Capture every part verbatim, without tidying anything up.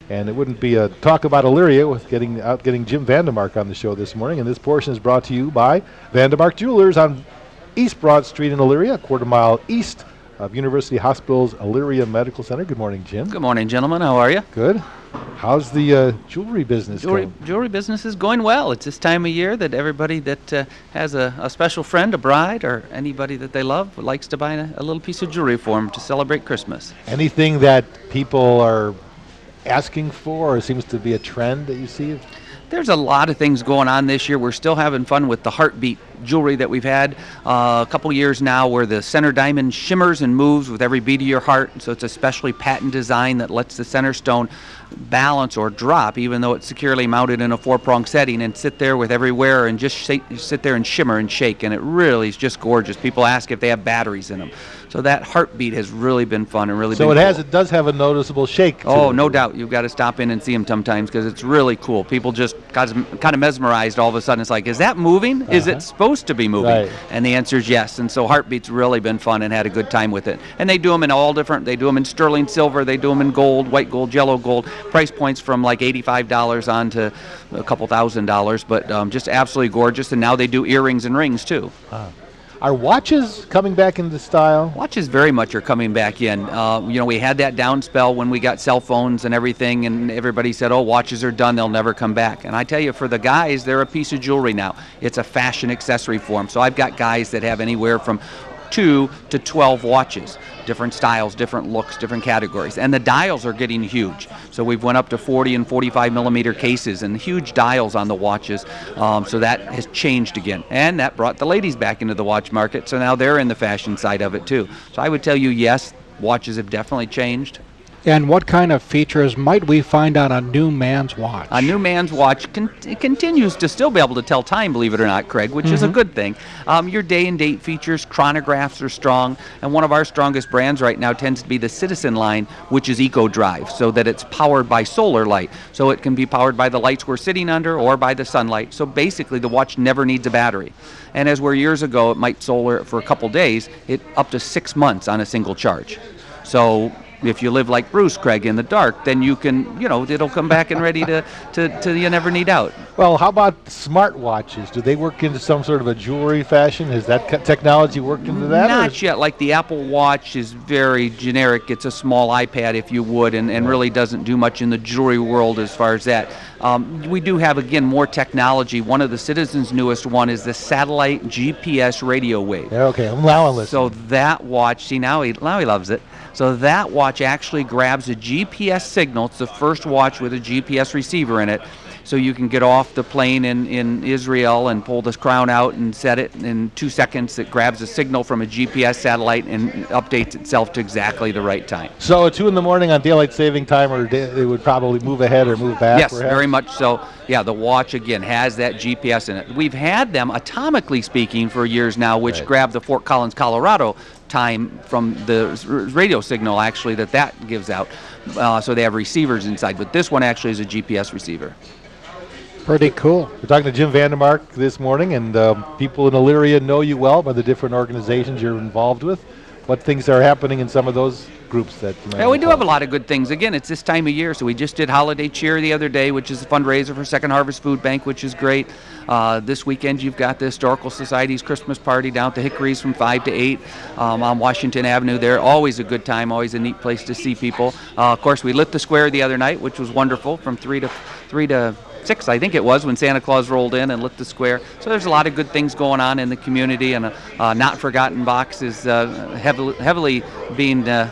And it wouldn't be a talk about Elyria with getting out getting Jim Vandemark on the show this morning. And this portion is brought to you by Vandemark Jewelers on East Broad Street in Elyria, a quarter mile east of University Hospital's Elyria Medical Center. Good morning, Jim. Good morning, gentlemen. How are you? Good. How's the uh, jewelry business jewelry, going? Jewelry business is going well. It's this time of year that everybody that uh, has a, a special friend, a bride, or anybody that they love likes to buy a, a little piece of jewelry for them to celebrate Christmas. Anything that people are asking for, or seems to be a trend that you see? There's a lot of things going on this year. We're still having fun with the Heartbeat jewelry that we've had uh, a couple years now, where the center diamond shimmers and moves with every beat of your heart. So it's a specially patent design that lets the center stone balance or drop, even though it's securely mounted in a four-prong setting, and sit there with every wearer and just shake, sit there and shimmer and shake. And it really is just gorgeous. People ask if they have batteries in them. So that Heartbeat has really been fun and really so been it has cool. it does have a noticeable shake to Oh, it. no doubt. You've got to stop in and see them sometimes because it's really cool. People just got kind of mesmerized all of a sudden. It's like, is that moving? Uh-huh. Is it supposed to be moving? Right. And the answer is yes. And so Heartbeat's really been fun and had a good time with it. And they do them in all different, they do them in sterling silver, they do them in gold, white gold, yellow gold, price points from like eighty-five dollars on to a couple thousand dollars, but um, just absolutely gorgeous. And now they do earrings and rings too. Uh-huh. Are watches coming back into style? Watches very much are coming back in. Uh, you know, we had that down spell when we got cell phones and everything, and everybody said, oh, watches are done, they'll never come back. And I tell you, for the guys, they're a piece of jewelry now. It's a fashion accessory for them. So I've got guys that have anywhere from two to twelve watches, different styles, different looks, different categories. And the dials are getting huge. So we've went up to forty and forty-five millimeter cases and huge dials on the watches. Um, so that has changed again. And that brought the ladies back into the watch market. So now they're in the fashion side of it too. So I would tell you, yes, watches have definitely changed. And what kind of features might we find on a new man's watch? A new man's watch con- it continues to still be able to tell time, believe it or not, Craig, which mm-hmm. is a good thing. Um, your day and date features, chronographs are strong, and one of our strongest brands right now tends to be the Citizen line, which is Eco Drive, so that it's powered by solar light. So it can be powered by the lights we're sitting under or by the sunlight. So basically the watch never needs a battery. And as where years ago it might solar for a couple days, it up to six months on a single charge. So if you live like Bruce, Craig, in the dark, then you can, you know, it'll come back and ready to, to, to you never need out. Well, how about smart watches? Do they work into some sort of a jewelry fashion? Has that c- technology worked into that? Not yet. Like the Apple Watch is very generic. It's a small iPad, if you would, and, and really doesn't do much in the jewelry world as far as that. Um, we do have, again, more technology. One of the Citizen's newest one is the satellite G P S radio wave. Yeah, okay, I'm now listening. So that watch, see, now he, now he loves it. So that watch actually grabs a G P S signal. It's the first watch with a G P S receiver in it. So you can get off the plane in, in Israel and pull this crown out and set it in two seconds. It grabs a signal from a G P S satellite and updates itself to exactly the right time. So at two in the morning on daylight saving time, or day, it would probably move ahead or move back? Yes, perhaps? very much so. Yeah, the watch, again, has that G P S in it. We've had them, atomically speaking, for years now, which right. grab the Fort Collins, Colorado time from the radio signal, actually, that that gives out. Uh, so they have receivers inside. But this one actually is a G P S receiver. Pretty cool. We're talking to Jim Vandemark this morning, and um, people in Elyria know you well by the different organizations you're involved with. What things are happening in some of those groups that you might Yeah, we do recall? have a lot of good things. Again, it's this time of year, so we just did Holiday Cheer the other day, which is a fundraiser for Second Harvest Food Bank, which is great. Uh, this weekend, you've got the Historical Society's Christmas party down at the Hickories from five to eight um, on Washington Avenue there. Always a good time, always a neat place to see people. Uh, of course, we lit the square the other night, which was wonderful, from three to three to six, I think it was, when Santa Claus rolled in and lit the square. So there's a lot of good things going on in the community, and a uh, Not Forgotten box is uh, heavily, heavily being uh,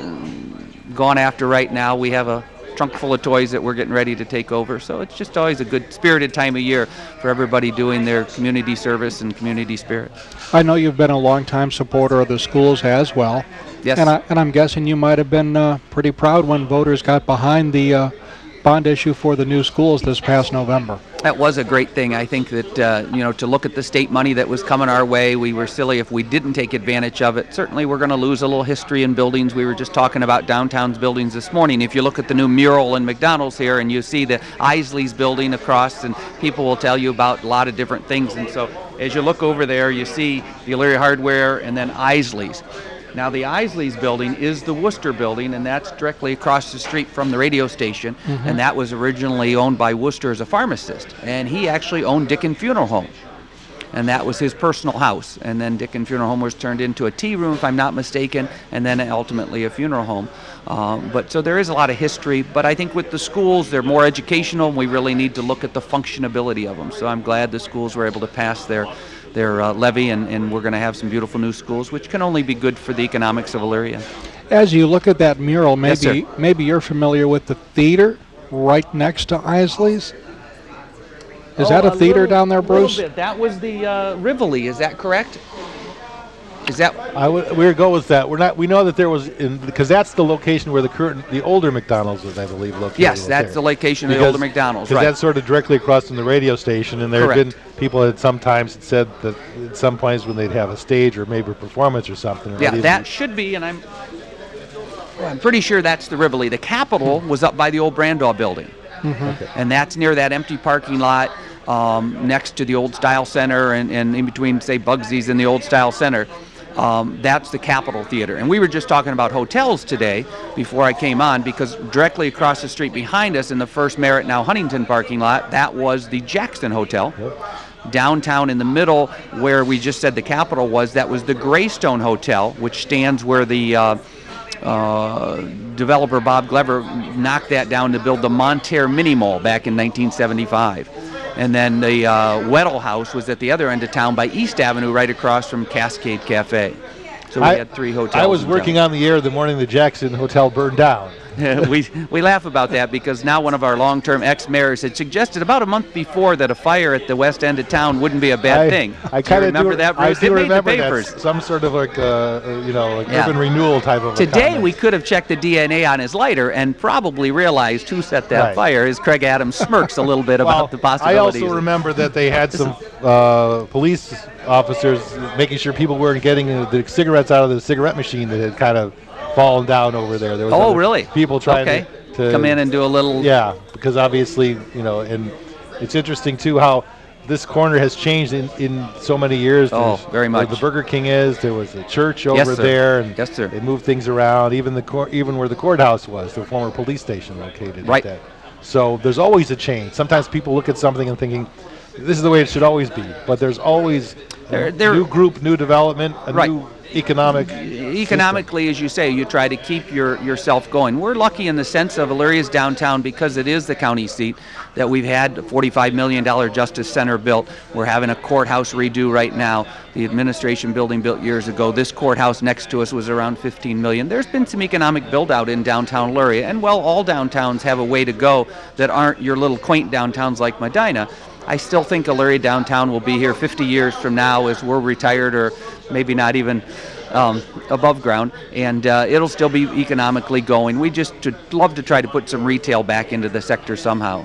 uh, gone after right now. We have a trunk full of toys that we're getting ready to take over. So it's just always a good spirited time of year for everybody doing their community service and community spirit. I know you've been a longtime supporter of the schools as well. Yes. And, I, and I'm guessing you might have been uh, pretty proud when voters got behind the uh, bond issue for the new schools this past November. That was a great thing. I think that, uh, you know, to look at the state money that was coming our way, we were silly if we didn't take advantage of it. Certainly we're going to lose a little history in buildings. We were just talking about downtown's buildings this morning. If you look at the new mural in McDonald's here and you see the Isley's building across, and people will tell you about a lot of different things. And so as you look over there, you see the Elyria Hardware and then Isley's. Now the Isleys building is the Worcester building, and that's directly across the street from the radio station, mm-hmm. and that was originally owned by Worcester as a pharmacist, and he actually owned Dickin Funeral Home, and that was his personal house, and then Dickin Funeral Home was turned into a tea room, if I'm not mistaken, and then ultimately a funeral home. Um, but so there is a lot of history, but I think with the schools, they're more educational, and we really need to look at the functionability of them. So I'm glad the schools were able to pass their their uh, levy, and, and we're going to have some beautiful new schools, which can only be good for the economics of Elyria. As you look at that mural, maybe Yes, maybe you're familiar with the theater right next to Isley's. Is oh, that a, a theater little, down there, Bruce? Little bit. That was the uh, Rivoli. Is that correct? Is that? I would we would go with that. We're not. We know that there was in because that's the location where the current the older McDonald's was, I believe, located. Yes, right that's there. the location because, of the older McDonald's. Because Right. that's sort of directly across from the radio station, and there Correct. had been people that sometimes had said that at some points when they'd have a stage or maybe a performance or something. or Yeah, these- that should be, and I'm. I'm pretty sure that's the Rivoli. The Capitol was up by the old Brandaw building, Mm-hmm. Okay. and that's near that empty parking lot um, next to the Old Style Center, and, and in between, say, Bugsy's and the Old Style Center. Um, that's the Capitol Theater. And we were just talking about hotels today before I came on, because directly across the street behind us in the first Merritt, now Huntington parking lot, that was the Jackson Hotel. Yep. Downtown in the middle, where we just said the Capitol was, that was the Greystone Hotel, which stands where the uh, uh, developer Bob Glover knocked that down to build the Monterre Mini Mall back in nineteen seventy-five. And then the uh, Weddell House was at the other end of town by East Avenue, right across from Cascade Cafe. So we I- had three hotels. I was in working town. on the air the morning the Jackson Hotel burned down. we we laugh about that because now one of our long-term ex-mayors had suggested about a month before that a fire at the west end of town wouldn't be a bad I, thing. I Do kind you of remember that, Bruce? I do It made remember the that. papers. Some sort of like, uh, uh, you know, like Yeah. urban renewal type of. a Today comment. we could have checked the D N A on his lighter and probably realized who set that Right. fire. As Craig Adams smirks a little bit Well, about the possibilities. I also remember that they had some uh, police officers making sure people weren't getting uh, the cigarettes out of the cigarette machine that had kind of fallen down over there. There was Oh, other really? People trying okay. to, to come in and do a little. yeah, because obviously, you know, and it's interesting too how this corner has changed in, in so many years. Oh, There's very where much. the Burger King is. There was a church over Yes, sir. there, and Yes, sir. they moved things around. Even the cour- even where the courthouse was, the former police station located. Right. At that. So there's always a change. Sometimes people look at something and thinking, this is the way it should always be. But there's always There- a there- new group, new development, a Right. new economic. Economically, as you say, you try to keep your yourself going. We're lucky in the sense of Elyria's downtown, because it is the county seat, that we've had a forty-five million dollars Justice Center built. We're having a courthouse redo right now. The administration building built years ago. This courthouse next to us was around fifteen million dollars. There's been some economic build out in downtown Elyria, and well, all downtowns have a way to go that aren't your little quaint downtowns like Medina. I still think Elyria downtown will be here fifty years from now as we're retired, or maybe not even um, above ground, and uh, it'll still be economically going. We just to love to try to put some retail back into the sector somehow.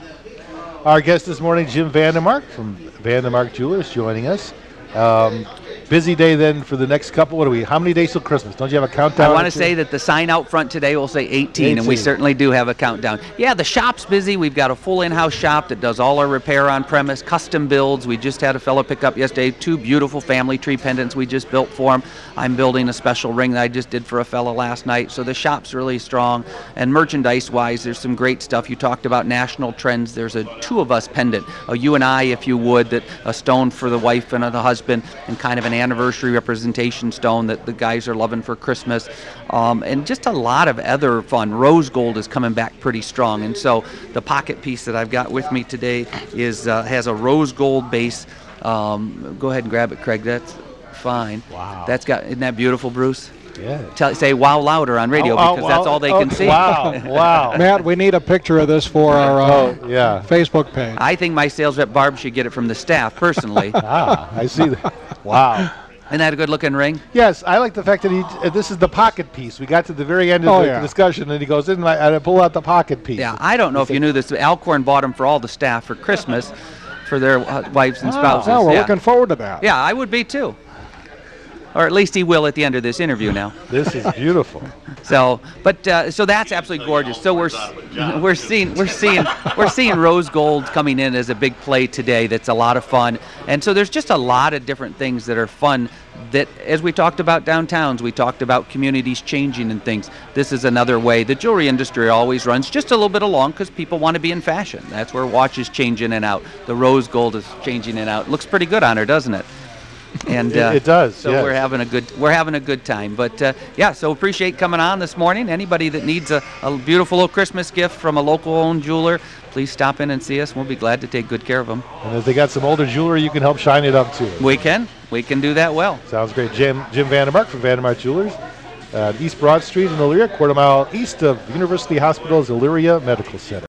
Our guest this morning, Jim Vandemark from Vandemark Jewelers, joining us. Um, busy day then for the next couple. What do we? How many days till Christmas? Don't you have a countdown? I want or to two? say that the sign out front today will say eighteen, and we eighteen. certainly do have a countdown. Yeah, the shop's busy. We've got a full in-house shop that does all our repair on premise, custom builds. We just had a fellow pick up yesterday two beautiful family tree pendants we just built for him. I'm building a special ring that I just did for a fellow last night. So the shop's really strong. And merchandise-wise, there's some great stuff. You talked about national trends. There's a two of us pendant, a you and I, if you would, that a stone for the wife and the husband, and kind of an anniversary representation stone that the guys are loving for Christmas, um, and just a lot of other fun. Rose gold is coming back pretty strong, and so the pocket piece that I've got with me today is uh, has a rose gold base. Um, go ahead and grab it, Craig. That's fine. Wow. That's got, isn't that beautiful, Bruce? Yeah. Tell, say wow louder on radio, Oh, oh, because that's wow. all they Oh, can see. Wow, wow. Matt, we need a picture of this for our uh, Oh, yeah. Facebook page. I think my sales rep Barb should get it from the staff personally. Ah, I see that. Wow. Isn't that a good looking ring? Yes, I like the fact that he. Uh, this is the pocket piece. We got to the very end of Oh, the yeah. discussion, and he goes in, and I pull out the pocket piece. Yeah, I don't know if you knew this. Alcorn bought them for all the staff for Christmas, for their uh, wives and Oh. spouses. Oh, we're yeah. looking forward to that. Yeah, I would be too. or at least he will at the end of this interview now. This is beautiful. So, but uh, so that's absolutely gorgeous. So we're s- we're seeing we're seeing we're seeing rose gold coming in as a big play today. That's a lot of fun, and so there's just a lot of different things that are fun. That, as we talked about downtowns, we talked about communities changing and things. This is another way. The jewelry industry always runs just a little bit along because people want to be in fashion. That's where watches change in and out. The rose gold is changing in and out. Looks pretty good on her, doesn't it? And uh, it, it does. So yes. we're having a good we're having a good time. But uh, yeah, so appreciate coming on this morning. Anybody that needs a, a beautiful little Christmas gift from a local owned jeweler, please stop in and see us. We'll be glad to take good care of them. And if they got some older jewelry, you can help shine it up too. We can. We can do that well. Sounds great. Jim Jim Vandermark from Vandermark Jewelers, uh, East Broad Street in Elyria, quarter mile east of University Hospital's Elyria Medical Center.